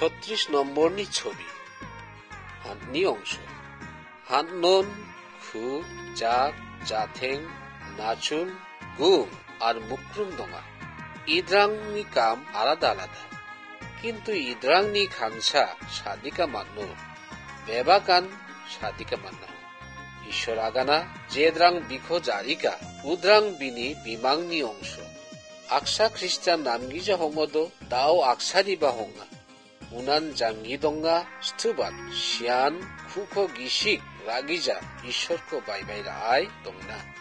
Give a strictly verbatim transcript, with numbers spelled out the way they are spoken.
ছত্রিশ নম্বরনি ছবি হাতনি অংশ হাত নুন খু জাক জাথেং নাচুন গুম আর মুক্রুম দঙা ইদ্রাংনি কাম আলাদা আলাদা কিন্তু ইদ্রাংনি খাংসা সাদিকা মান্নো বেবাকান সাদিকা মান্না ঈশ্বর আগানা যেদ্রাং বিখো জারিকা উদ্রাং বিনি বিমাংনি অংশ আকসা খ্রিস্টান নামগিজা হমদ দাও আকসারিবা হঙ্গা উনান জাঙ্গি দঙ্গা স্থুবাদ শিয়ান খুখো গিসিক রাগিজা ঈশ্বরকে বাইবাইরা আয় দংনা